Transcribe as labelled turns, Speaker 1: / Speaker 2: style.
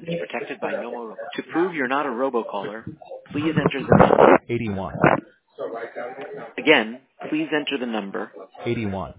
Speaker 1: is protected by Nomorobo. To prove you're not a robocaller, please enter the number
Speaker 2: 81.
Speaker 1: Again, please enter the number
Speaker 2: 81.